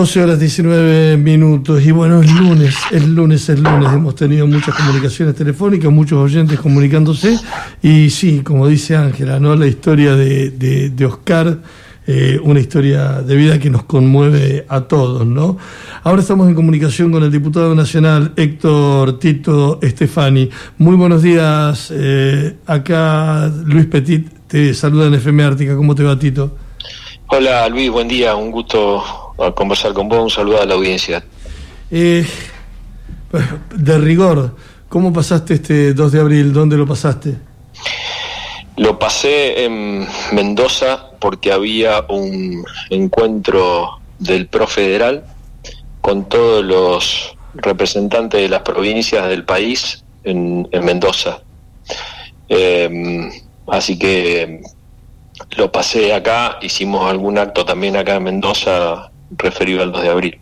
12 horas 19 minutos y bueno, es lunes, hemos tenido muchas comunicaciones telefónicas, muchos oyentes comunicándose y sí, como dice Ángela, ¿no? La historia de Oscar, una historia de vida que nos conmueve a todos, ¿no? Ahora estamos en comunicación con el diputado nacional Héctor Tito Stefani. Muy buenos días, acá Luis Petit te saluda en FM Ártica. ¿Cómo te va, Tito? Hola Luis, buen día, un gusto conversar con vos, un saludo a la audiencia. De rigor, ¿cómo pasaste este 2 de abril? ¿Dónde lo pasaste? Lo pasé en Mendoza porque había un encuentro del PRO federal con todos los representantes de las provincias del país en Mendoza. Así que lo pasé acá, hicimos algún acto también acá en Mendoza referido al 2 de abril.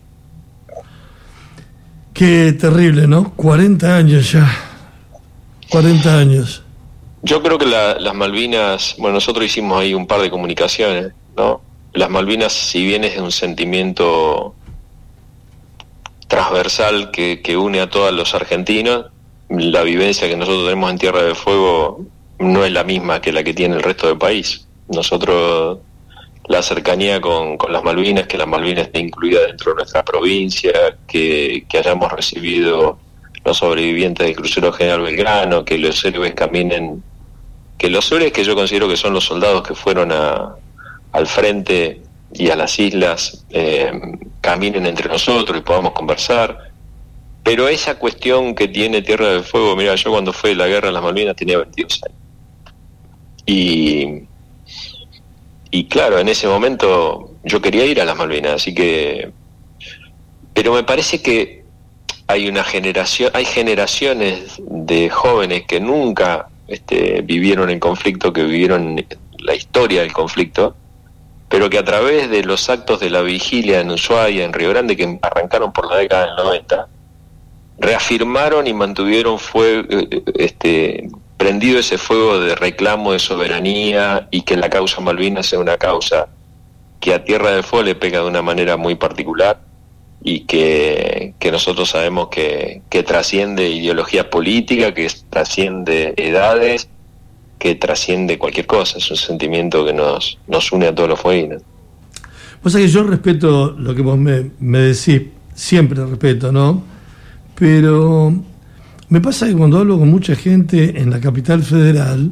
Qué terrible, ¿no? 40 años ya. 40 años. Yo creo que las Malvinas, bueno, nosotros hicimos ahí un par de comunicaciones, ¿no? Las Malvinas, si bien es un sentimiento transversal que une a todos los argentinos, la vivencia que nosotros tenemos en Tierra del Fuego no es la misma que la que tiene el resto del país. Nosotros, la cercanía con las Malvinas, que las Malvinas esté incluida dentro de nuestra provincia, que hayamos recibido los sobrevivientes del crucero General Belgrano, que los héroes caminen, que los héroes que yo considero que son los soldados que fueron al frente y a las islas, caminen entre nosotros y podamos conversar. Pero esa cuestión que tiene Tierra del Fuego, mira, yo cuando fue la guerra en las Malvinas tenía 22 años. Y claro, en ese momento yo quería ir a las Malvinas, así que... Pero me parece que hay generaciones de jóvenes que nunca vivieron el conflicto, que vivieron la historia del conflicto, pero que a través de los actos de la vigilia en Ushuaia, en Río Grande, que arrancaron por la década del 90, reafirmaron y mantuvieron prendido ese fuego de reclamo de soberanía y que la causa Malvinas sea una causa que a Tierra del Fuego le pega de una manera muy particular y que nosotros sabemos que trasciende ideología política, que trasciende edades, que trasciende cualquier cosa. Es un sentimiento que nos une a todos los fueguinos. O sea que yo respeto lo que vos me decís, siempre respeto, ¿no? Pero me pasa que cuando hablo con mucha gente en la capital federal,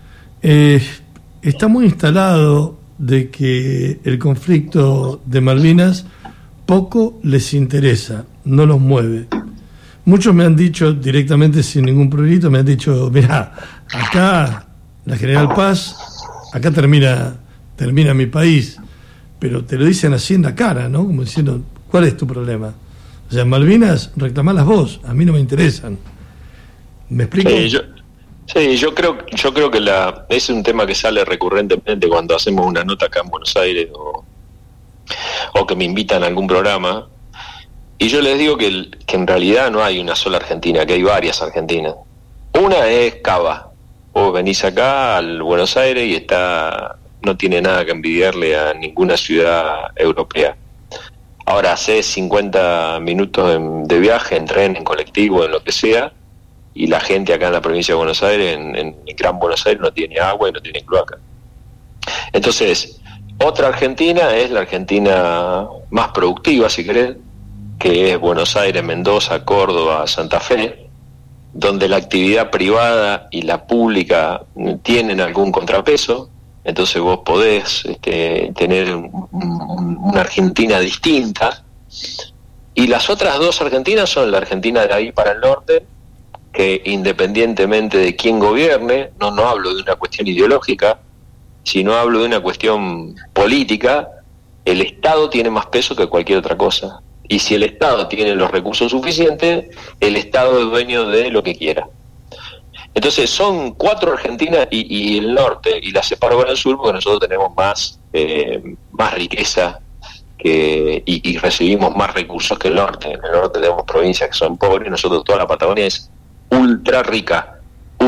está muy instalado de que el conflicto de Malvinas poco les interesa, no los mueve. Muchos me han dicho directamente, sin ningún prurito, me han dicho, mirá, acá la General Paz, acá termina mi país, pero te lo dicen así en la cara, ¿no? Como diciendo, ¿cuál es tu problema? O sea, Malvinas, reclamalas vos, a mí no me interesan. ¿Me explico? Yo creo que es un tema que sale recurrentemente cuando hacemos una nota acá en Buenos Aires o que me invitan a algún programa, y yo les digo que en realidad no hay una sola Argentina, que hay varias Argentinas. Una es Cava. Vos venís acá al Buenos Aires y no tiene nada que envidiarle a ninguna ciudad europea. Ahora hace 50 minutos de viaje, en tren, en colectivo, en lo que sea, y la gente acá en la provincia de Buenos Aires, en el Gran Buenos Aires, no tiene agua y no tiene cloaca. Entonces, otra Argentina es la Argentina más productiva, si querés, que es Buenos Aires, Mendoza, Córdoba, Santa Fe, donde la actividad privada y la pública tienen algún contrapeso. Entonces vos podés tener una Argentina distinta. Y las otras dos Argentinas son la Argentina de ahí para el norte, que independientemente de quién gobierne, no hablo de una cuestión ideológica, sino hablo de una cuestión política, el Estado tiene más peso que cualquier otra cosa. Y si el Estado tiene los recursos suficientes, el Estado es dueño de lo que quiera. Entonces son 4 Argentinas y el norte, y la separo con el sur porque nosotros tenemos más riqueza y recibimos más recursos que el norte. En el norte tenemos provincias que son pobres, nosotros toda la Patagonia es ultra rica.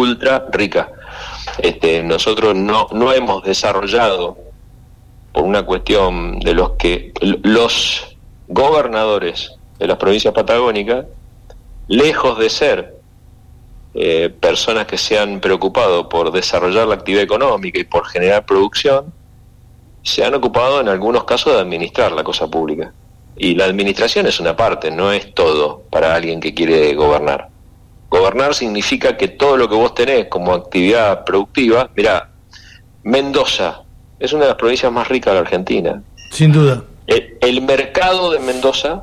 Nosotros no hemos desarrollado, por una cuestión de los gobernadores de las provincias patagónicas, lejos de ser personas que se han preocupado por desarrollar la actividad económica y por generar producción, se han ocupado en algunos casos de administrar la cosa pública. Y la administración es una parte, no es todo para alguien que quiere gobernar. Gobernar significa que todo lo que vos tenés como actividad productiva, mirá, Mendoza es una de las provincias más ricas de la Argentina. Sin duda. El mercado de Mendoza,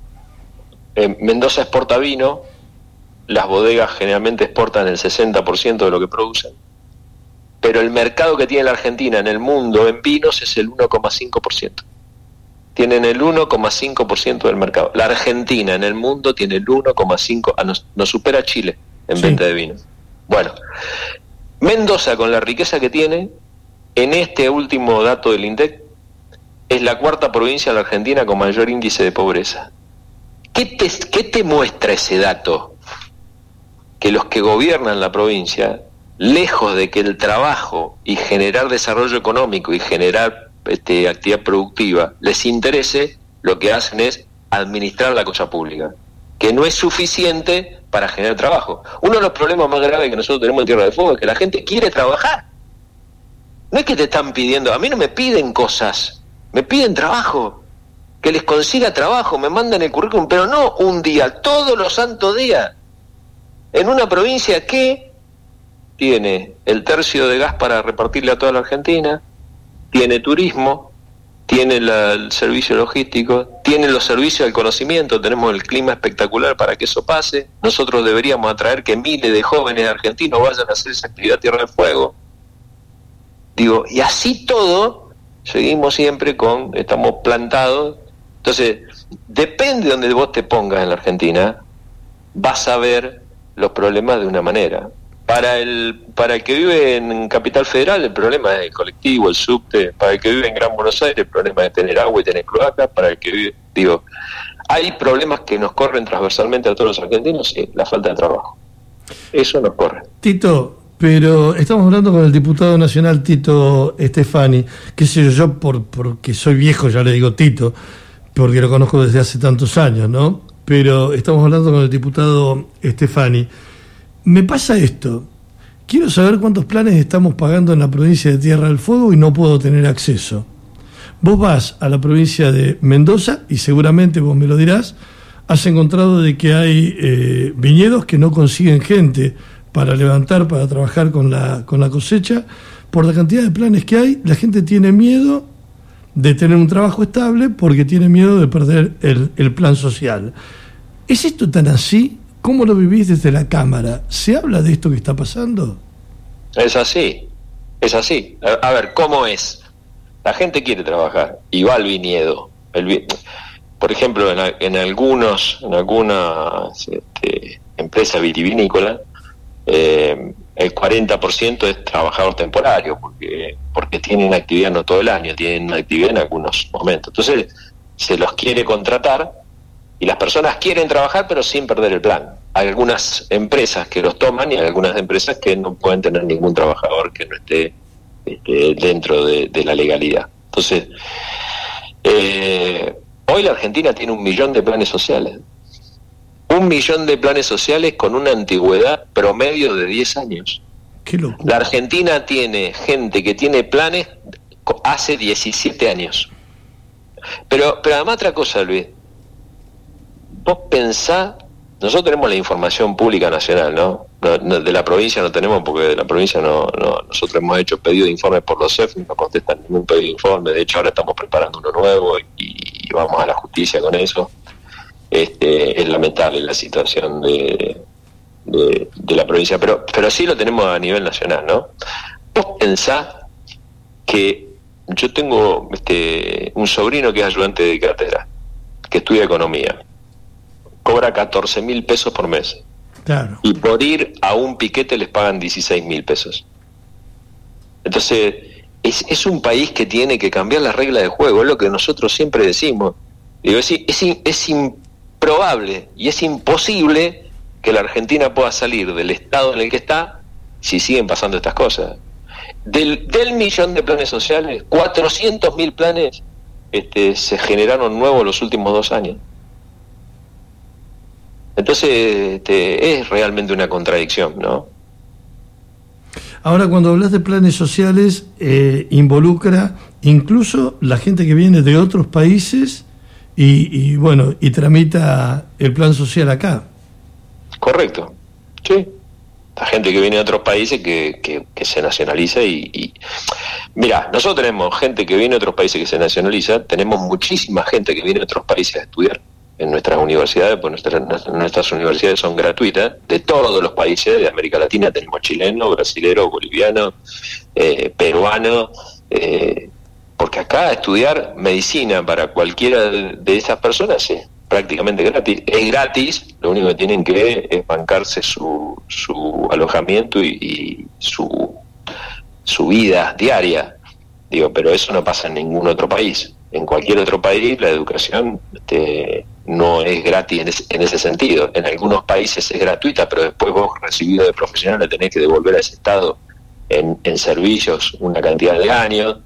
Mendoza exporta vino, las bodegas generalmente exportan el 60% de lo que producen, pero el mercado que tiene la Argentina en el mundo en vinos es el 1,5%. Tienen el 1,5% del mercado. La Argentina en el mundo tiene el 1,5%, nos supera Chile en venta de vino. Bueno, Mendoza, con la riqueza que tiene, en este último dato del INDEC, es la cuarta provincia de la Argentina con mayor índice de pobreza. ¿Qué te muestra ese dato? Que los que gobiernan la provincia, lejos de que el trabajo y generar desarrollo económico y generar actividad productiva les interese, lo que hacen es administrar la cosa pública, que no es suficiente para generar trabajo. Uno de los problemas más graves que nosotros tenemos en Tierra del Fuego es que la gente quiere trabajar. No es que te están pidiendo, a mí no me piden cosas, me piden trabajo, que les consiga trabajo, me mandan el currículum, pero no un día, todos los santos días, en una provincia que tiene el tercio de gas para repartirle a toda la Argentina, tiene turismo, tiene el servicio logístico, tiene los servicios del conocimiento, tenemos el clima espectacular para que eso pase. Nosotros deberíamos atraer que miles de jóvenes argentinos vayan a hacer esa actividad Tierra del Fuego. Digo, y así todo, seguimos siempre estamos plantados. Entonces, depende de donde vos te pongas en la Argentina, vas a ver los problemas de una manera. Para el que vive en Capital Federal, el problema es el colectivo, el subte. Para el que vive en Gran Buenos Aires, el problema es tener agua y tener cloaca. Para el que vive, hay problemas que nos corren transversalmente a todos los argentinos, sí, la falta de trabajo. Eso nos corre. Tito, pero estamos hablando con el diputado nacional Tito Stefani, qué sé yo, porque soy viejo, ya le digo Tito, porque lo conozco desde hace tantos años, ¿no? Pero estamos hablando con el diputado Stefani. Me pasa esto, quiero saber cuántos planes estamos pagando en la provincia de Tierra del Fuego y no puedo tener acceso. Vos vas a la provincia de Mendoza y seguramente vos me lo dirás, has encontrado de que hay viñedos que no consiguen gente para levantar, para trabajar con la cosecha. Por la cantidad de planes que hay, la gente tiene miedo de tener un trabajo estable porque tiene miedo de perder el plan social. ¿Es esto tan así? ¿Cómo lo vivís desde la Cámara? ¿Se habla de esto que está pasando? Es así. A ver, ¿cómo es? La gente quiere trabajar y va al viñedo. Por ejemplo, en algunas empresas vitivinícolas, el 40% es trabajador temporario, porque tienen actividad no todo el año, tienen actividad en algunos momentos. Entonces, se los quiere contratar y las personas quieren trabajar pero sin perder el plan. Hay algunas empresas que los toman y hay algunas empresas que no pueden tener ningún trabajador que no esté dentro de la legalidad. Entonces, hoy la Argentina tiene 1 millón de planes sociales. 1 millón de planes sociales con una antigüedad promedio de 10 años. Qué locura. La Argentina tiene gente que tiene planes hace 17 años. Pero además otra cosa, Luis. Vos pensá, nosotros tenemos la información pública nacional, ¿no? No, de la provincia no tenemos, porque de la provincia no nosotros hemos hecho pedido de informes por los CEF, no contestan ningún pedido de informe. De hecho, ahora estamos preparando uno nuevo y vamos a la justicia con eso. Es lamentable la situación de la provincia, pero sí lo tenemos a nivel nacional, ¿no? Vos pensá que yo tengo un sobrino que es ayudante de cátedra, que estudia economía, cobra 14.000 pesos por mes. Claro. Y por ir a un piquete les pagan 16.000 pesos. Entonces, es un país que tiene que cambiar las reglas de juego, es lo que nosotros siempre decimos. Digo, es improbable y es imposible que la Argentina pueda salir del estado en el que está si siguen pasando estas cosas. Del 1 millón de planes sociales, 400.000 planes se generaron nuevos los últimos 2 años. Entonces es realmente una contradicción, ¿no? Ahora, cuando hablas de planes sociales, involucra incluso la gente que viene de otros países y tramita el plan social acá. Correcto, sí. La gente que viene de otros países que se nacionaliza y mira, nosotros tenemos gente que viene de otros países que se nacionaliza, tenemos muchísima gente que viene de otros países a estudiar en nuestras universidades, pues nuestras universidades son gratuitas, de todos los países de América Latina. Tenemos chileno, brasilero, boliviano, peruano, porque acá estudiar medicina para cualquiera de esas personas es prácticamente gratis. Es gratis, lo único que tienen que es bancarse su alojamiento y su vida diaria, pero eso no pasa en ningún otro país. En cualquier otro país la educación no es gratis en ese sentido. En algunos países es gratuita, pero después vos, recibido de profesional, le tenés que devolver a ese Estado en servicios una cantidad de años.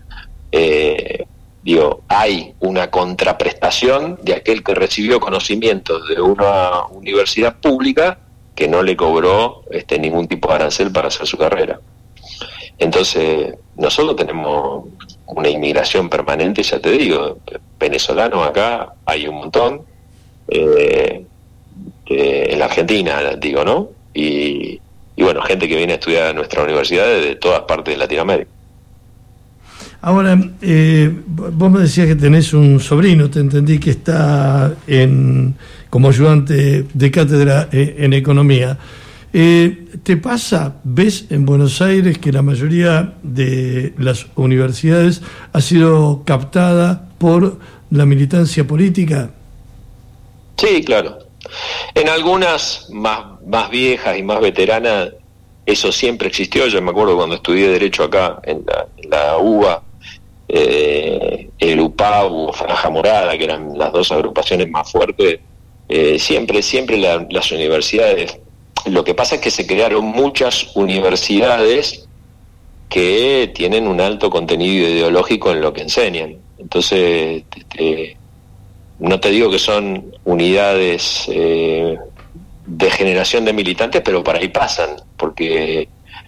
Hay una contraprestación de aquel que recibió conocimientos de una universidad pública que no le cobró ningún tipo de arancel para hacer su carrera. Entonces, nosotros tenemos una inmigración permanente, ya te digo, venezolanos acá hay un montón, en la Argentina, digo, ¿no? Y bueno, gente que viene a estudiar a nuestra universidad de todas partes de Latinoamérica. Ahora, vos me decías que tenés un sobrino, te entendí que está como ayudante de cátedra en economía. ¿Te pasa, ves en Buenos Aires que la mayoría de las universidades ha sido captada por la militancia política? Sí, claro. En algunas más viejas y más veteranas eso siempre existió. Yo me acuerdo cuando estudié Derecho acá en la UBA, el UPAU o Franja Morada, que eran las dos agrupaciones más fuertes, siempre las universidades. Lo que pasa es que se crearon muchas universidades que tienen un alto contenido ideológico en lo que enseñan. Entonces, no te digo que son unidades de generación de militantes, pero por ahí pasan, porque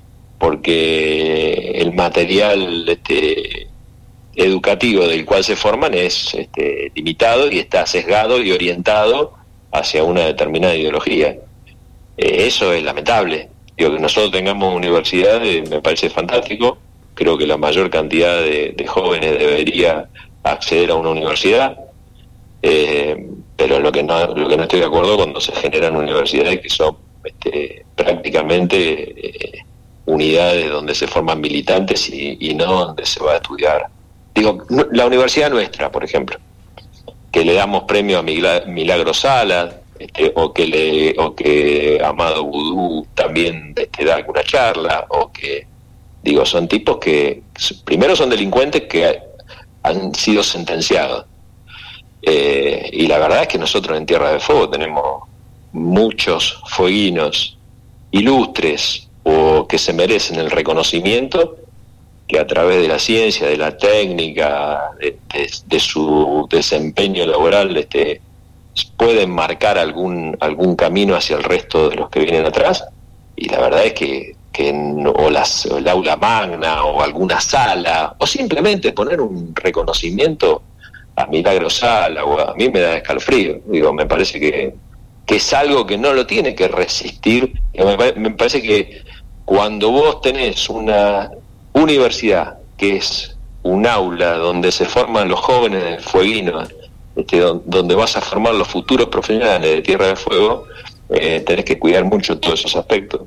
el material educativo del cual se forman es limitado y está sesgado y orientado hacia una determinada ideología. Eso es lamentable. Que nosotros tengamos universidades me parece fantástico. Creo que la mayor cantidad de jóvenes debería acceder a una universidad, pero lo que no estoy de acuerdo cuando se generan universidades que son prácticamente unidades donde se forman militantes y no donde se va a estudiar. La universidad nuestra, por ejemplo, que le damos premio a Milagro Sala, o que Amado Vudú también da alguna charla, o que son tipos que primero son delincuentes que han sido sentenciados, y la verdad es que nosotros en Tierra de Fuego tenemos muchos fueguinos ilustres o que se merecen el reconocimiento, que a través de la ciencia, de la técnica, de su desempeño laboral pueden marcar algún camino hacia el resto de los que vienen atrás. Y la verdad es que o el aula magna o alguna sala, o simplemente poner un reconocimiento a Milagro Sala, o a mí me da escalofrío. Me parece que es algo que no lo tiene que resistir. Me parece que cuando vos tenés una universidad que es un aula donde se forman los jóvenes fueguinos, donde vas a formar los futuros profesionales de Tierra de Fuego, tenés que cuidar mucho todos esos aspectos.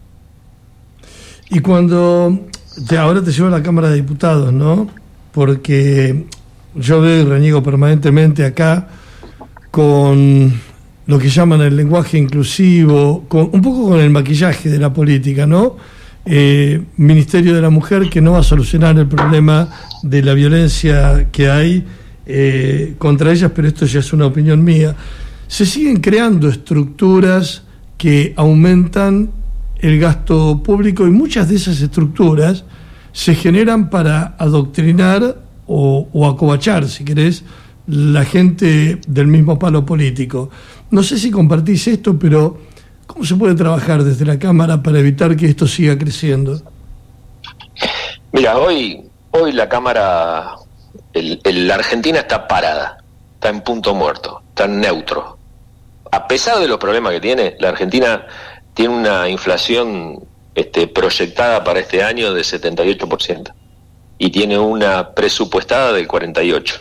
Y cuando ahora te llevo a la Cámara de Diputados, ¿no? Porque yo veo y reniego permanentemente acá con lo que llaman el lenguaje inclusivo, un poco con el maquillaje de la política, ¿no? Ministerio de la Mujer, que no va a solucionar el problema de la violencia que hay contra ellas, pero esto ya es una opinión mía. Se siguen creando estructuras que aumentan el gasto público, y muchas de esas estructuras se generan para adoctrinar o acobachar, si querés, la gente del mismo palo político. No sé si compartís esto, pero ¿cómo se puede trabajar desde la Cámara para evitar que esto siga creciendo? Mira, hoy la Cámara, la Argentina está parada, está en punto muerto, está en neutro. A pesar de los problemas que tiene, la Argentina tiene una inflación proyectada para este año de 78% y tiene una presupuestada del 48%.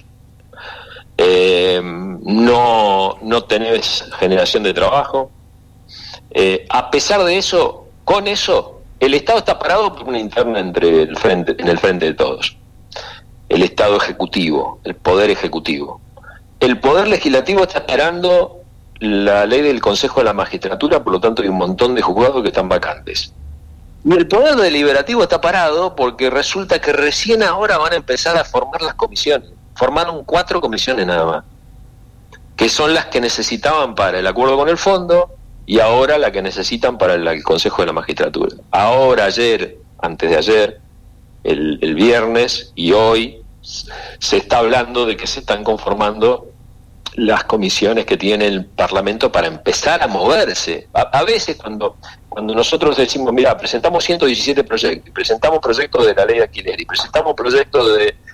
No tenés generación de trabajo. A pesar de eso, con eso, el Estado está parado por una interna en el frente de todos. El Estado ejecutivo, el Poder Ejecutivo. El Poder Legislativo está esperando la ley del Consejo de la Magistratura, por lo tanto hay un montón de juzgados que están vacantes. Y el Poder Deliberativo está parado porque resulta que recién ahora van a empezar a formar las comisiones. Formaron 4 comisiones nada más, que son las que necesitaban para el acuerdo con el fondo y ahora la que necesitan para el Consejo de la Magistratura. Ahora, ayer, antes de ayer, el viernes y hoy, se está hablando de que se están conformando las comisiones que tiene el Parlamento para empezar a moverse. A veces cuando nosotros decimos, mira, presentamos 117 proyectos, presentamos proyectos de la ley de alquiler y presentamos proyectos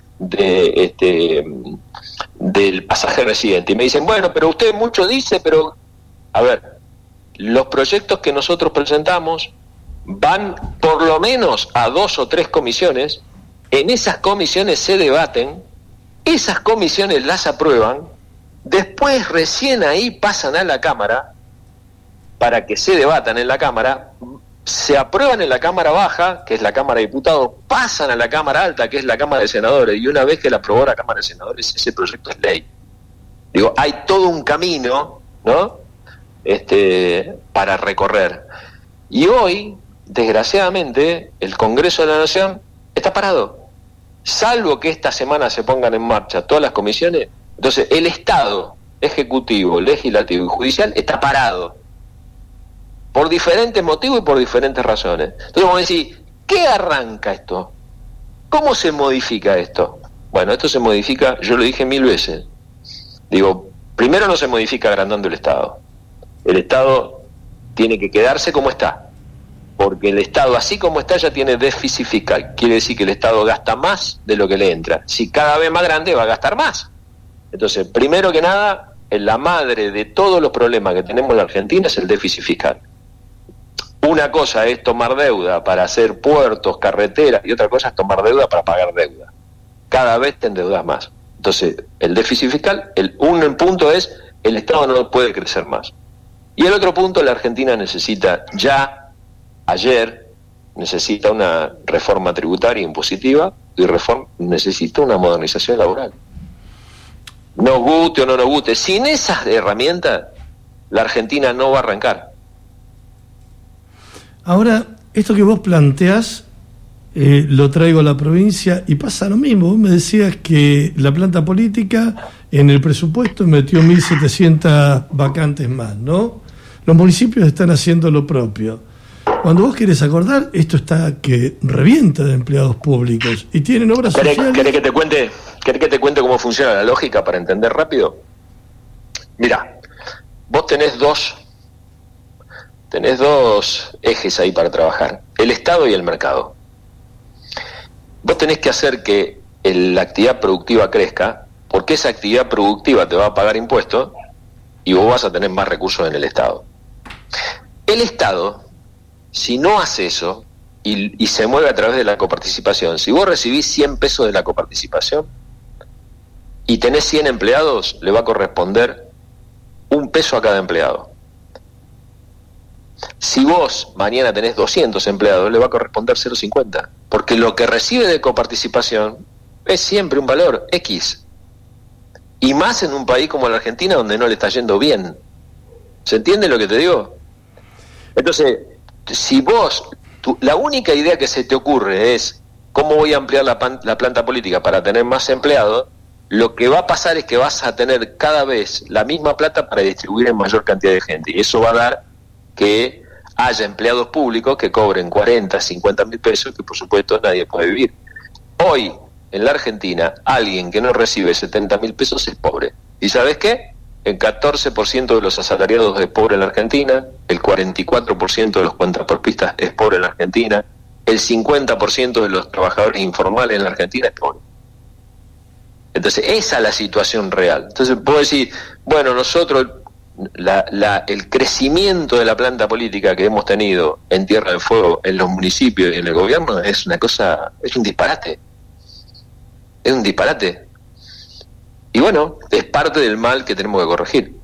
del pasaje residente, y me dicen, bueno, pero usted mucho dice, pero a ver, los proyectos que nosotros presentamos van por lo menos a 2 o 3 comisiones, en esas comisiones se debaten, esas comisiones las aprueban, después recién ahí pasan a la Cámara para que se debatan en la Cámara, se aprueban en la Cámara Baja, que es la Cámara de Diputados, pasan a la Cámara Alta, que es la Cámara de Senadores, y una vez que la aprobó la Cámara de Senadores, ese proyecto es ley. Digo, hay todo un camino, ¿no?, para recorrer. Y hoy, desgraciadamente, el Congreso de la Nación está parado. Salvo que esta semana se pongan en marcha todas las comisiones, entonces el Estado, Ejecutivo, Legislativo y Judicial, está parado. Por diferentes motivos y por diferentes razones. Entonces vamos a decir, ¿qué arranca esto? ¿Cómo se modifica esto? Bueno, esto se modifica, yo lo dije 1000 veces. Digo, primero no se modifica agrandando el Estado. El Estado tiene que quedarse como está. Porque el Estado, así como está, ya tiene déficit fiscal. Quiere decir que el Estado gasta más de lo que le entra. Si cada vez más grande, va a gastar más. Entonces, primero que nada, la madre de todos los problemas que tenemos en la Argentina es el déficit fiscal. Una cosa es tomar deuda para hacer puertos, carreteras, y otra cosa es tomar deuda para pagar deuda. Cada vez te endeudas más. Entonces, el déficit fiscal, un punto es, el Estado no puede crecer más. Y el otro punto, la Argentina necesita ayer, necesita una reforma tributaria impositiva y necesita una modernización laboral. Nos guste o no nos guste, sin esas herramientas, la Argentina no va a arrancar. Ahora, esto que vos planteás, lo traigo a la provincia y pasa lo mismo. Vos me decías que la planta política en el presupuesto metió 1.700 vacantes más, ¿no? Los municipios están haciendo lo propio. Cuando vos querés acordar, esto está que revienta de empleados públicos y tienen obras sociales. ¿Querés que te cuente cómo funciona la lógica para entender rápido? Mirá, vos tenés dos ejes ahí para trabajar, el Estado y el mercado. Vos tenés que hacer que la actividad productiva crezca, porque esa actividad productiva te va a pagar impuestos y vos vas a tener más recursos en el Estado. El Estado, si no hace eso y se mueve a través de la coparticipación, si vos recibís 100 pesos de la coparticipación y tenés 100 empleados, le va a corresponder 1 peso a cada empleado. Si vos mañana tenés 200 empleados, le va a corresponder 0,50, porque lo que recibe de coparticipación es siempre un valor X, y más en un país como la Argentina, donde no le está yendo bien. ¿Se entiende lo que te digo? Entonces, si vos, la única idea que se te ocurre es cómo voy a ampliar la planta política para tener más empleados, lo que va a pasar es que vas a tener cada vez la misma plata para distribuir en mayor cantidad de gente, y eso va a dar que haya empleados públicos que cobren 40, 50 mil pesos, que por supuesto nadie puede vivir. Hoy en la Argentina, alguien que no recibe 70.000 pesos es pobre. ¿Y sabes qué? El 14% de los asalariados es pobre en la Argentina, el 44% de los cuentapropistas es pobre en la Argentina, el 50% de los trabajadores informales en la Argentina es pobre. Entonces, esa es la situación real. Entonces, puedo decir, bueno, nosotros, el crecimiento de la planta política que hemos tenido en Tierra del Fuego, en los municipios y en el gobierno, es una cosa, es un disparate. Es un disparate. Y bueno, es parte del mal que tenemos que corregir.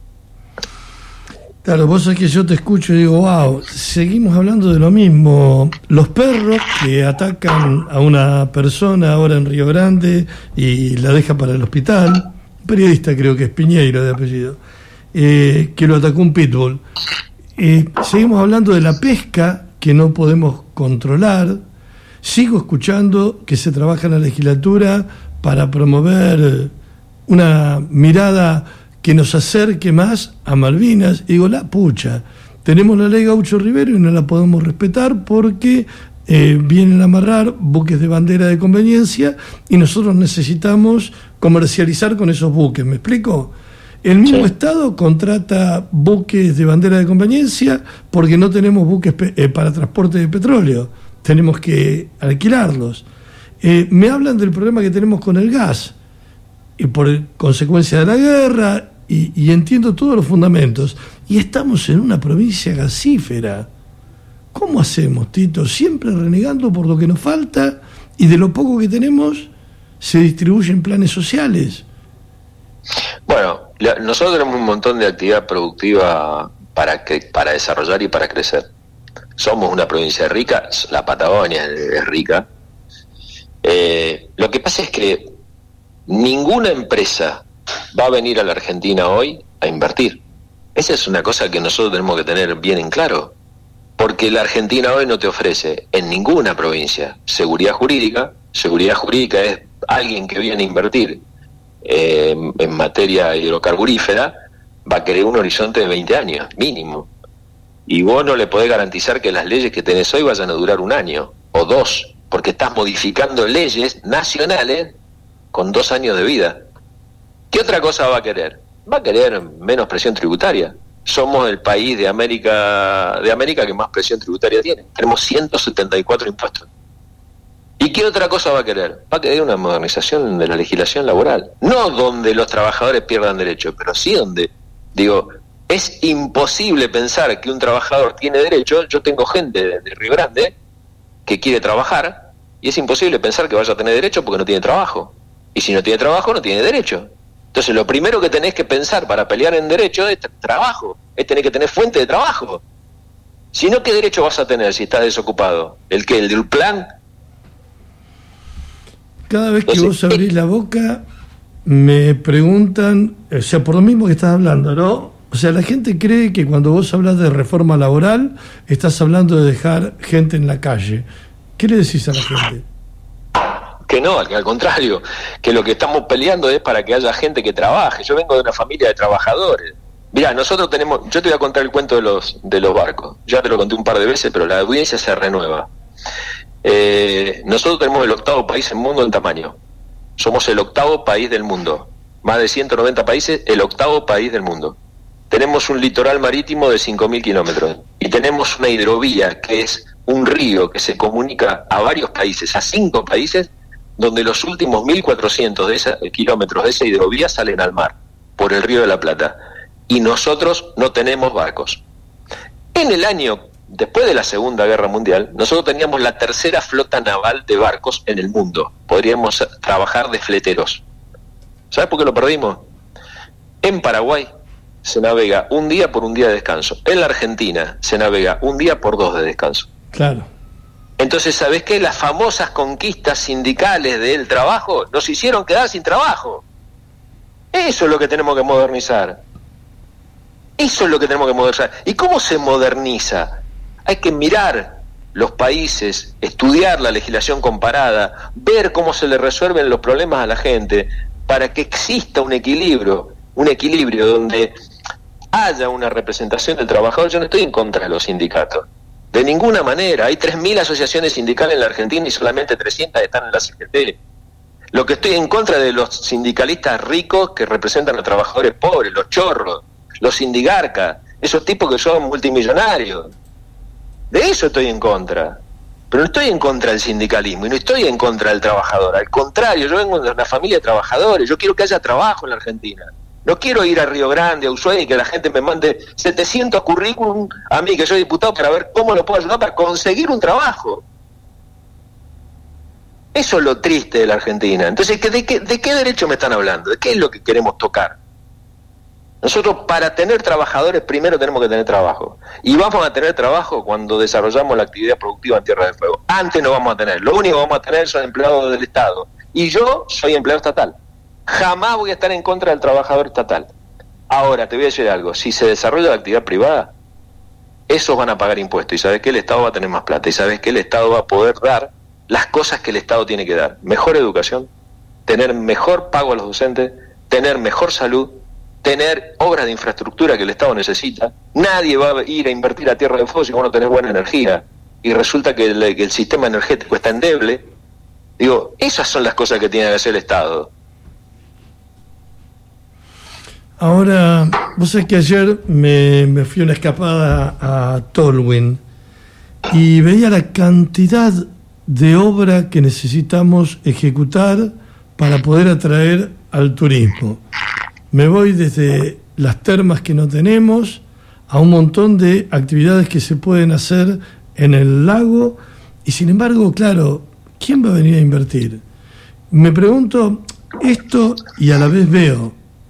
Claro, vos sabés que yo te escucho y digo, wow, seguimos hablando de lo mismo. Los perros que atacan a una persona ahora en Río Grande y la deja para el hospital, un periodista creo que es Piñeiro de apellido, que lo atacó un pitbull. Seguimos hablando de la pesca que no podemos controlar. Sigo escuchando que se trabaja en la legislatura para promover una mirada que nos acerque más a Malvinas. Y digo, la pucha, tenemos la ley Gaucho Rivero y no la podemos respetar porque vienen a amarrar buques de bandera de conveniencia y nosotros necesitamos comercializar con esos buques. ¿Me explico? El mismo Sí. Estado contrata buques de bandera de conveniencia porque no tenemos buques para transporte de petróleo. Tenemos que alquilarlos. Me hablan del problema que tenemos con el gas y por consecuencia de la guerra, y entiendo todos los fundamentos, y estamos en una provincia gasífera. ¿Cómo hacemos, Tito? Siempre renegando por lo que nos falta, y de lo poco que tenemos se distribuyen planes sociales. Bueno, nosotros tenemos un montón de actividad productiva para desarrollar y para crecer. Somos una provincia rica, la Patagonia es rica. Lo que pasa es que ninguna empresa va a venir a la Argentina hoy a invertir. Esa es una cosa que nosotros tenemos que tener bien en claro, porque la Argentina hoy no te ofrece en ninguna provincia seguridad jurídica. Seguridad jurídica es alguien que viene a invertir en materia hidrocarburífera, va a querer un horizonte de 20 años, mínimo. Y vos no le podés garantizar que las leyes que tenés hoy vayan a durar 1 año o 2, porque estás modificando leyes nacionales con 2 años de vida. ¿Qué otra cosa va a querer? Va a querer menos presión tributaria. Somos el país de América que más presión tributaria tiene. Tenemos 174 impuestos. ¿Y qué otra cosa va a querer? Va a querer una modernización de la legislación laboral. No donde los trabajadores pierdan derechos, pero sí donde, digo, es imposible pensar que un trabajador tiene derecho. Yo tengo gente de Río Grande que quiere trabajar y es imposible pensar que vaya a tener derecho porque no tiene trabajo. Y si no tiene trabajo, no tiene derecho. Entonces, lo primero que tenés que pensar para pelear en derecho es trabajo, es tener que tener fuente de trabajo. Si no, ¿qué derecho vas a tener si estás desocupado? ¿El qué? ¿El del plan? Cada vez que vos abrís la boca, me preguntan, o sea, por lo mismo que estás hablando, ¿no? O sea, la gente cree que cuando vos hablas de reforma laboral, estás hablando de dejar gente en la calle. ¿Qué le decís a la gente? Que no, al contrario, que lo que estamos peleando es para que haya gente que trabaje. Yo vengo de una familia de trabajadores. Mirá, nosotros tenemos, yo te voy a contar el cuento de los barcos. Ya te lo conté un par de veces, pero la audiencia se renueva. Nosotros tenemos el 8º país en mundo en tamaño. Somos el 8º país del mundo. Más de 190 países, el 8º país del mundo. Tenemos un litoral marítimo de 5.000 kilómetros. Y tenemos una hidrovía, que es un río que se comunica a varios países, a 5 países, donde los últimos 1.400 kilómetros de esa hidrovía salen al mar, por el Río de la Plata. Y nosotros no tenemos barcos. En el año, después de la Segunda Guerra Mundial, nosotros teníamos la 3ª flota naval de barcos en el mundo. Podríamos trabajar de fleteros. ¿Sabes por qué lo perdimos? En Paraguay se navega un día por un día de descanso. En la Argentina se navega un día por 2 de descanso. Claro. Entonces, ¿sabés qué? Las famosas conquistas sindicales del trabajo nos hicieron quedar sin trabajo. Eso es lo que tenemos que modernizar. Eso es lo que tenemos que modernizar. ¿Y cómo se moderniza? Hay que mirar los países, estudiar la legislación comparada, ver cómo se le resuelven los problemas a la gente, para que exista un equilibrio donde haya una representación del trabajador. Yo no estoy en contra de los sindicatos. De ninguna manera. Hay 3.000 asociaciones sindicales en la Argentina y solamente 300 están en la CGT. Lo que estoy en contra de los sindicalistas ricos que representan a trabajadores pobres, los chorros, los sindigarcas, esos tipos que son multimillonarios. De eso estoy en contra. Pero no estoy en contra del sindicalismo y no estoy en contra del trabajador. Al contrario, yo vengo de una familia de trabajadores. Yo quiero que haya trabajo en la Argentina. No quiero ir a Río Grande, a Ushuaia, y que la gente me mande 700 currículum a mí, que soy diputado, para ver cómo lo puedo ayudar para conseguir un trabajo. Eso es lo triste de la Argentina. Entonces, ¿de qué derecho me están hablando? ¿De qué es lo que queremos tocar? Nosotros, para tener trabajadores, primero tenemos que tener trabajo. Y vamos a tener trabajo cuando desarrollamos la actividad productiva en Tierra del Fuego. Antes no vamos a tener. Lo único que vamos a tener son empleados del Estado. Y yo soy empleado estatal. Jamás voy a estar en contra del trabajador estatal. Ahora, te voy a decir algo. Si se desarrolla la actividad privada, esos van a pagar impuestos. Y sabes que el Estado va a tener más plata. Y sabes que el Estado va a poder dar las cosas que el Estado tiene que dar: mejor educación, tener mejor pago a los docentes, tener mejor salud, tener obras de infraestructura que el Estado necesita. Nadie va a ir a invertir a Tierra del Fuego si vos no tenés buena energía, y resulta que el sistema energético está endeble. Digo, esas son las cosas que tiene que hacer el Estado. Ahora, vos sabés que ayer me fui una escapada a Tolwyn y veía la cantidad de obra que necesitamos ejecutar para poder atraer al turismo. Me voy desde las termas que no tenemos a un montón de actividades que se pueden hacer en el lago, y sin embargo, claro, ¿quién va a venir a invertir? Me pregunto esto y a la vez veo,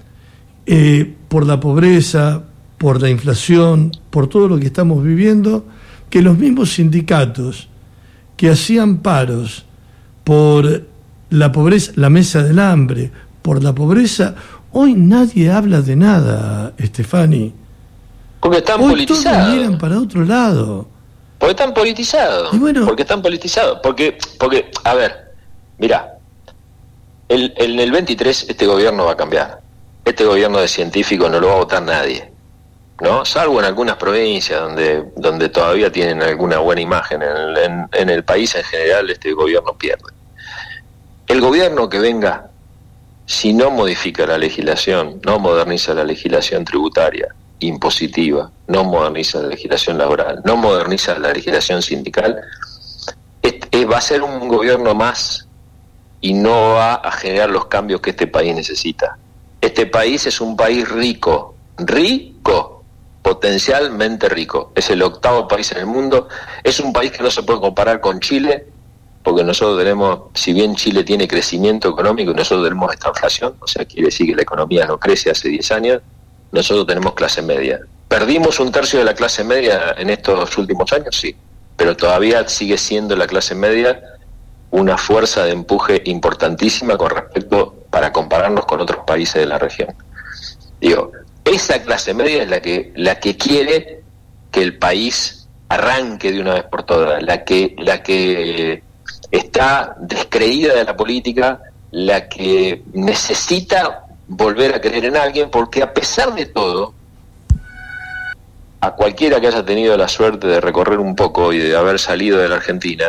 por la pobreza, por la inflación, por todo lo que estamos viviendo, que los mismos sindicatos que hacían paros por la pobreza, la mesa del hambre, por la pobreza, hoy nadie habla de nada, Stefani. Porque están hoy politizados. Todos miran para otro lado. Porque están politizados. Y bueno, porque están politizados. Porque, a ver, mirá, en el 23 este gobierno va a cambiar. Este gobierno de científicos no lo va a votar nadie, ¿no? Salvo en algunas provincias donde todavía tienen alguna buena imagen. En el país en general este gobierno pierde. El gobierno que venga, si no modifica la legislación, no moderniza la legislación tributaria, impositiva, no moderniza la legislación laboral, no moderniza la legislación sindical, va a ser un gobierno más y no va a generar los cambios que este país necesita. Este país es un país rico, potencialmente rico. Es el 8º país en el mundo. Es un país que no se puede comparar con Chile, porque nosotros tenemos, si bien Chile tiene crecimiento económico y nosotros tenemos esta inflación, o sea, quiere decir que la economía no crece hace 10 años, nosotros tenemos clase media. ¿Perdimos 1/3 de la clase media en estos últimos años? Sí, pero todavía sigue siendo la clase media una fuerza de empuje importantísima con respecto, para compararnos con otros países de la región. Digo, esa clase media es la que quiere que el país arranque de una vez por todas, la que está descreída de la política, la que necesita volver a creer en alguien, porque a pesar de todo, a cualquiera que haya tenido la suerte de recorrer un poco y de haber salido de la Argentina,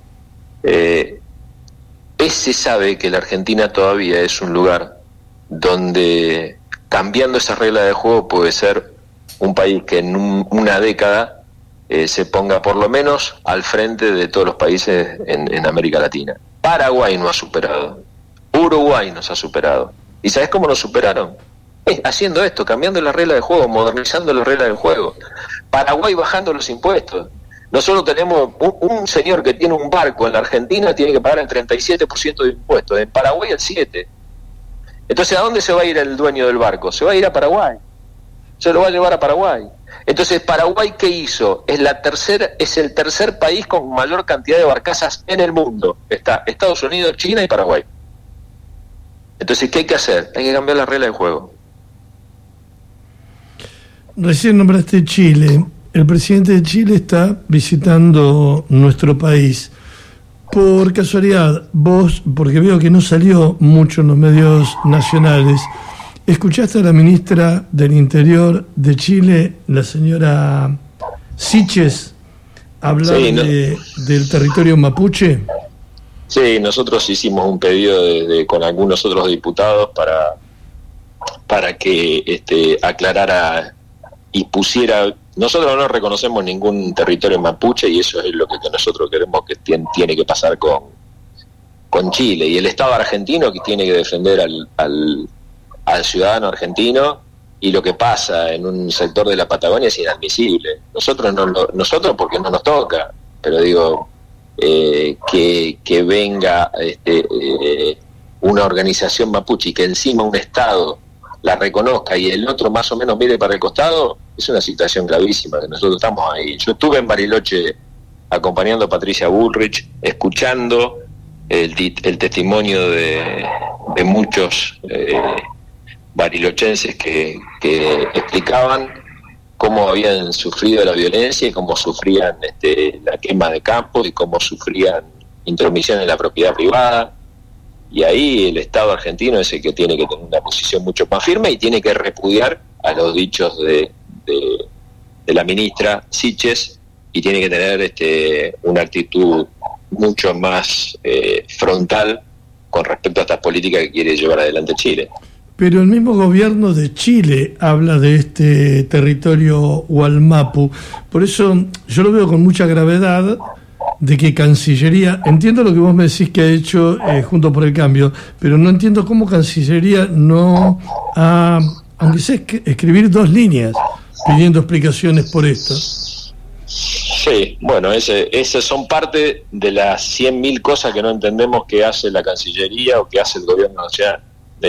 se sabe que la Argentina todavía es un lugar donde, cambiando esas reglas de juego, puede ser un país que en una década se ponga por lo menos al frente de todos los países en América Latina. Paraguay nos ha superado, Uruguay nos ha superado. ¿Y sabes cómo nos superaron? Haciendo esto, cambiando las reglas de juego, modernizando las reglas del juego. Paraguay bajando los impuestos. Nosotros tenemos un señor que tiene un barco en la Argentina, tiene que pagar el 37% de impuestos, en Paraguay el 7%. Entonces, ¿a dónde se va a ir el dueño del barco? Se va a ir a Paraguay. Se lo va a llevar a Paraguay. Entonces, ¿Paraguay qué hizo? Es el tercer país con mayor cantidad de barcazas en el mundo. Está Estados Unidos, China y Paraguay. Entonces, ¿qué hay que hacer? Hay que cambiar las reglas del juego. Recién nombraste Chile. El presidente de Chile está visitando nuestro país. Por casualidad, vos, porque veo que no salió mucho en los medios nacionales, ¿escuchaste a la ministra del Interior de Chile, la señora Siches, hablar del territorio mapuche? Sí, nosotros hicimos un pedido con algunos otros diputados para que aclarara y pusiera. Nosotros no reconocemos ningún territorio mapuche y eso es lo que nosotros queremos que tiene que pasar con Chile, y el Estado argentino que tiene que defender al ciudadano argentino, y lo que pasa en un sector de la Patagonia es inadmisible. Nosotros porque no nos toca, pero digo, que venga una organización mapuche y que encima un Estado la reconozca y el otro más o menos mire para el costado, es una situación gravísima, que nosotros estamos ahí. Yo estuve en Bariloche acompañando a Patricia Bullrich, escuchando el testimonio de muchos barilochenses que explicaban cómo habían sufrido la violencia y cómo sufrían la quema de campos y cómo sufrían intromisión en la propiedad privada. Y ahí el Estado argentino es el que tiene que tener una posición mucho más firme y tiene que repudiar a los dichos de la ministra Siches, y tiene que tener una actitud mucho más frontal con respecto a estas políticas que quiere llevar adelante Chile. Pero el mismo gobierno de Chile habla de este territorio Wallmapu. Por eso yo lo veo con mucha gravedad de que Cancillería, entiendo lo que vos me decís que ha hecho Juntos por el Cambio, pero no entiendo cómo Cancillería no ha, aunque sea escribir 2 líneas pidiendo explicaciones por esto. Sí, bueno, esas son parte de las 100.000 cosas que no entendemos que hace la Cancillería o que hace el gobierno nacional.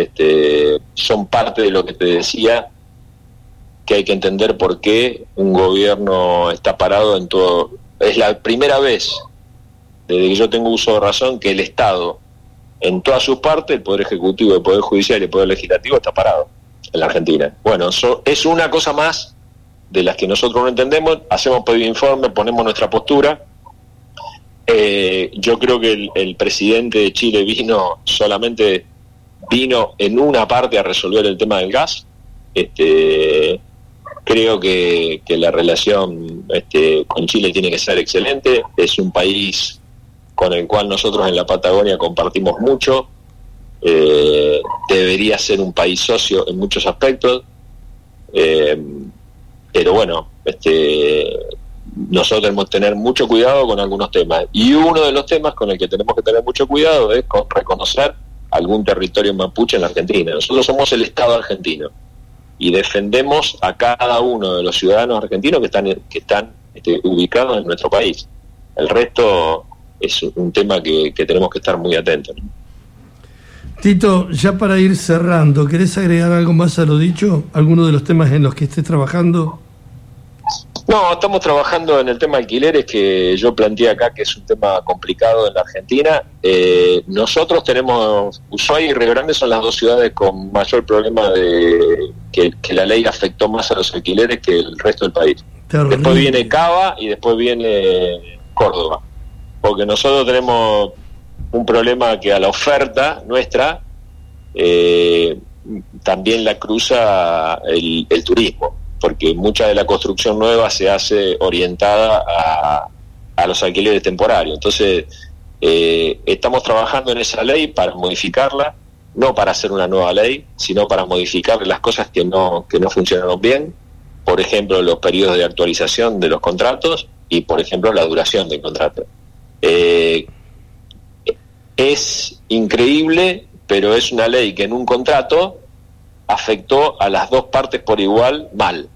Son parte de lo que te decía, que hay que entender por qué un gobierno está parado en todo. Es la primera vez desde que yo tengo uso de razón que el Estado, en todas sus partes, el Poder Ejecutivo, el Poder Judicial y el Poder Legislativo, está parado en la Argentina. Bueno, eso es una cosa más de las que nosotros no entendemos. Hacemos pedido de informe, ponemos nuestra postura. Yo creo que el presidente de Chile solamente vino en una parte a resolver el tema del gas. Creo que la relación con Chile tiene que ser excelente. Es un país con el cual nosotros en la Patagonia compartimos mucho. Debería ser un país socio en muchos aspectos. Pero bueno, nosotros tenemos que tener mucho cuidado con algunos temas. Y uno de los temas con el que tenemos que tener mucho cuidado es con reconocer algún territorio mapuche en la Argentina. Nosotros somos el Estado argentino y defendemos a cada uno de los ciudadanos argentinos que están ubicados en nuestro país. El resto es un tema que tenemos que estar muy atentos, ¿no? Tito, ya para ir cerrando, ¿querés agregar algo más a lo dicho? ¿Alguno de los temas en los que estés trabajando? No, estamos trabajando en el tema alquileres, que yo planteé acá que es un tema complicado en la Argentina. Nosotros tenemos, Ushuaia y Río Grande son las 2 ciudades con mayor problema de que la ley afectó más a los alquileres que el resto del país. Terrible. Después viene Cava y después viene Córdoba, porque nosotros tenemos un problema que a la oferta nuestra también la cruza el turismo, porque mucha de la construcción nueva se hace orientada a los alquileres temporarios. Entonces estamos trabajando en esa ley para modificarla, no para hacer una nueva ley, sino para modificar las cosas que no funcionaron bien. Por ejemplo, los periodos de actualización de los contratos y, por ejemplo, la duración del contrato. Es increíble, pero es una ley que en un contrato afectó a las 2 partes por igual mal.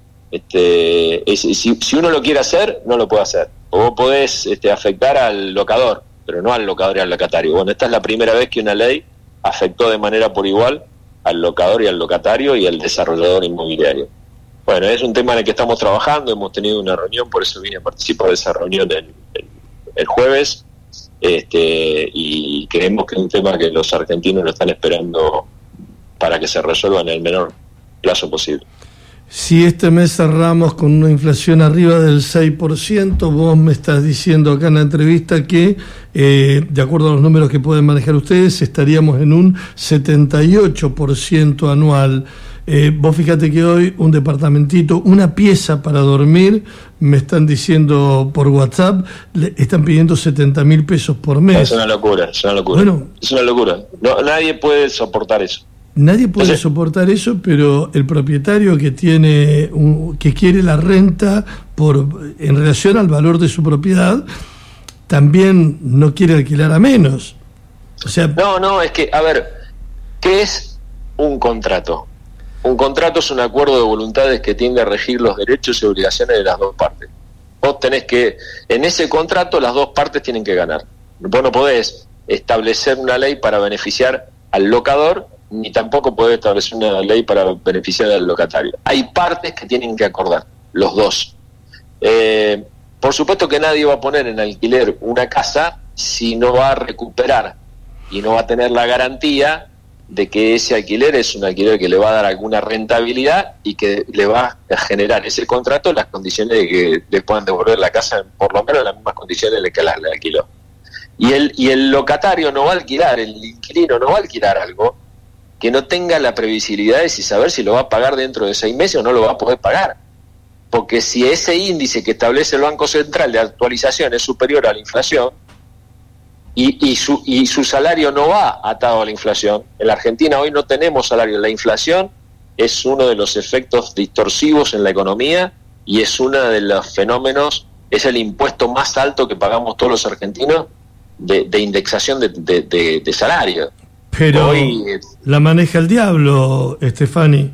Si uno lo quiere hacer, no lo puede hacer. O vos podés afectar al locador, pero no al locador y al locatario. Bueno, esta es la primera vez que una ley afectó de manera por igual al locador y al locatario y al desarrollador inmobiliario. Bueno, es un tema en el que estamos trabajando. Hemos tenido una reunión, por eso vine a participar de esa reunión el jueves. Y creemos que es un tema que los argentinos lo están esperando para que se resuelva en el menor plazo posible. Si este mes cerramos con una inflación arriba del 6%, vos me estás diciendo acá en la entrevista que, de acuerdo a los números que pueden manejar ustedes, estaríamos en un 78% anual. Vos fíjate que hoy un departamentito, una pieza para dormir, me están diciendo por WhatsApp, le están pidiendo 70.000 pesos por mes. Es una locura, es una locura. Bueno, es una locura. No, nadie puede soportar eso. Nadie puede soportar eso, pero el propietario que tiene que quiere la renta en relación al valor de su propiedad, también no quiere alquilar a menos. O sea, no, es que, a ver, ¿qué es un contrato? Un contrato es un acuerdo de voluntades que tiende a regir los derechos y obligaciones de las dos partes. Vos tenés que, en ese contrato las dos partes tienen que ganar. Vos no podés establecer una ley para beneficiar al locador, ni tampoco podés establecer una ley para beneficiar al locatario. Hay partes que tienen que acordar, los dos. Por supuesto que nadie va a poner en alquiler una casa si no va a recuperar y no va a tener la garantía de que ese alquiler es un alquiler que le va a dar alguna rentabilidad y que le va a generar ese contrato las condiciones de que le puedan devolver la casa por lo menos en las mismas condiciones en las que la alquiló. Y el locatario no va a alquilar, el inquilino no va a alquilar algo que no tenga la previsibilidad de saber si lo va a pagar dentro de 6 meses o no lo va a poder pagar. Porque si ese índice que establece el Banco Central de actualización es superior a la inflación y su salario no va atado a la inflación, en la Argentina hoy no tenemos salario, la inflación es uno de los efectos distorsivos en la economía y es uno de los fenómenos, es el impuesto más alto que pagamos todos los argentinos de indexación de salario. Pero hoy la maneja el diablo, Stefani.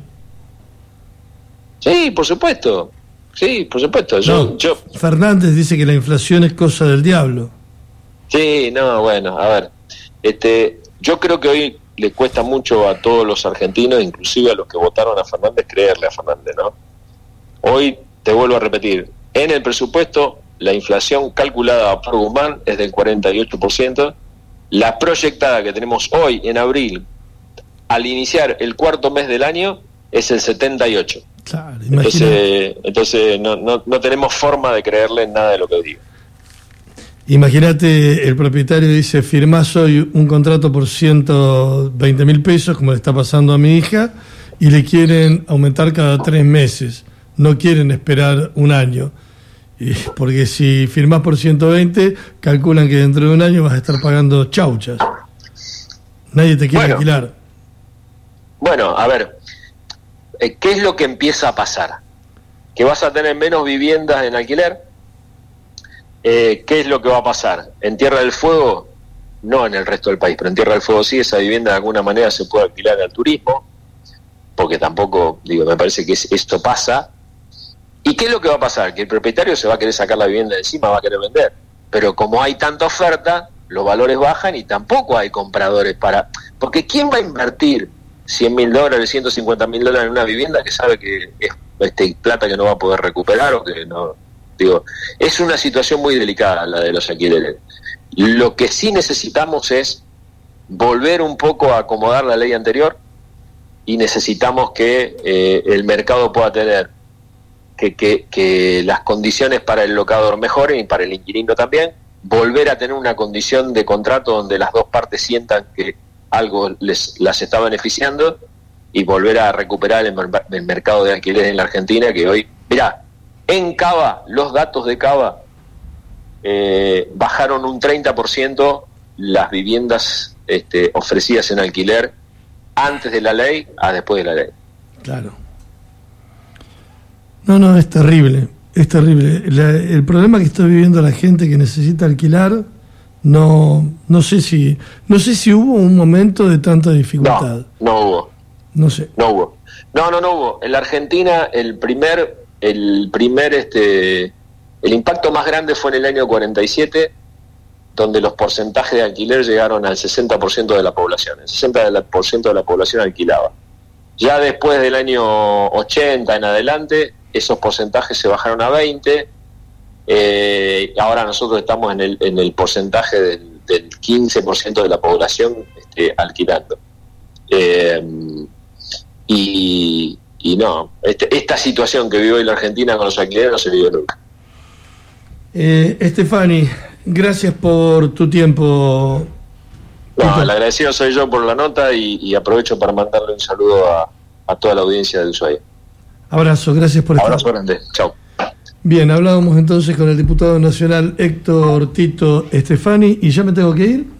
Sí, por supuesto. Sí, por supuesto. Yo Fernández dice que la inflación es cosa del diablo. Sí, no, bueno, a ver. Yo creo que hoy le cuesta mucho a todos los argentinos, inclusive a los que votaron a Fernández, creerle a Fernández, ¿no? Hoy, te vuelvo a repetir, en el presupuesto, la inflación calculada por Guzmán es del 48%. La proyectada que tenemos hoy, en abril, al iniciar el cuarto mes del año, es el 78%. Claro, entonces no tenemos forma de creerle en nada de lo que digo. Imagínate, el propietario dice, firmás hoy un contrato por 120.000 pesos, como le está pasando a mi hija, y le quieren aumentar cada 3 meses. No quieren esperar un año. Porque si firmás por 120, calculan que dentro de un año vas a estar pagando chauchas. Nadie te quiere alquilar. Bueno, a ver, ¿qué es lo que empieza a pasar? Que vas a tener menos viviendas en alquiler. ¿Qué es lo que va a pasar? En Tierra del Fuego, no en el resto del país, pero en Tierra del Fuego sí, esa vivienda de alguna manera se puede alquilar al turismo, porque tampoco, me parece que esto pasa. ¿Y qué es lo que va a pasar? Que el propietario se va a querer sacar la vivienda de encima, va a querer vender. Pero como hay tanta oferta, los valores bajan y tampoco hay compradores para... Porque ¿quién va a invertir $100.000, $150.000 en una vivienda que sabe que es plata que no va a poder recuperar o que no... es una situación muy delicada la de los alquileres. Lo que sí necesitamos es volver un poco a acomodar la ley anterior y necesitamos que el mercado pueda tener que las condiciones para el locador mejoren y para el inquilino también, volver a tener una condición de contrato donde las dos partes sientan que algo las está beneficiando y volver a recuperar el mercado de alquiler en la Argentina, que hoy, mirá, en Cava, los datos de Cava bajaron un 30% las viviendas ofrecidas en alquiler antes de la ley a después de la ley. Claro. No, es terrible, es terrible. El problema que está viviendo la gente que necesita alquilar, no sé si hubo un momento de tanta dificultad. No hubo. No sé. No hubo. No hubo. En la Argentina el impacto más grande fue en el año 47, donde los porcentajes de alquiler llegaron al 60% de la población. El 60% de la población alquilaba. Ya después del año 80 en adelante, esos porcentajes se bajaron a 20. Ahora nosotros estamos en el porcentaje del 15% de la población alquilando. Y no, esta situación que vive hoy la Argentina con los alquileres no se vivió nunca. Stefani, gracias por tu tiempo. No, el agradecido soy yo por la nota y aprovecho para mandarle un saludo a toda la audiencia de Ushuaia. Abrazo, gracias por estar. Abrazo grande, chao. Bien, hablábamos entonces con el diputado nacional Héctor Tito Stefani y ya me tengo que ir.